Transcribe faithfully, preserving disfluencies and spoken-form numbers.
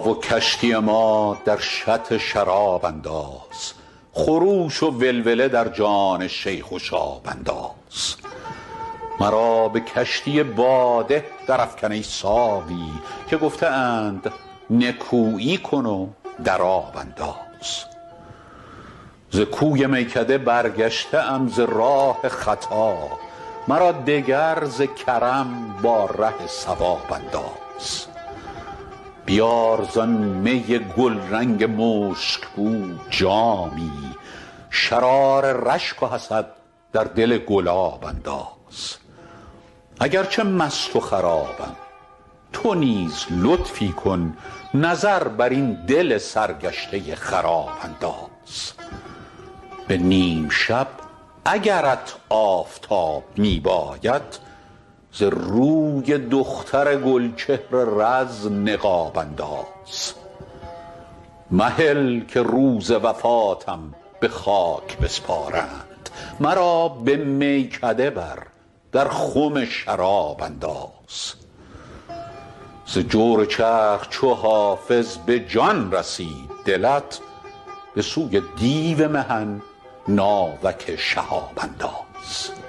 و کشتی ما در شط شراب انداز، خروش و ولوله در جان شیخ و شاب انداز. مرا به کشتی باده در افکن ای ساقی، که گفته اند نکویی کن و در آب انداز. ز کوی میکده برگشته ام ز راه خطا، مرا دگر ز کرم با ره صواب انداز. بیار زان می گل رنگ مشک بو جامی، شرار رشک و حسد در دل گلاب انداز. اگر چه مست و خرابم تو نیز لطفی کن، نظر بر این دل سرگشته خراب انداز. به نیم شب اگرت آفتاب می باید، ز روی دختر گلچهر رز نقاب انداز. مهل که روز وفاتم به خاک بسپارند، مرا به میکده بر در خم شراب انداز. ز جور چرخ چو حافظ به جان رسید دلت، به سوی دیو محن ناوک شهاب انداز.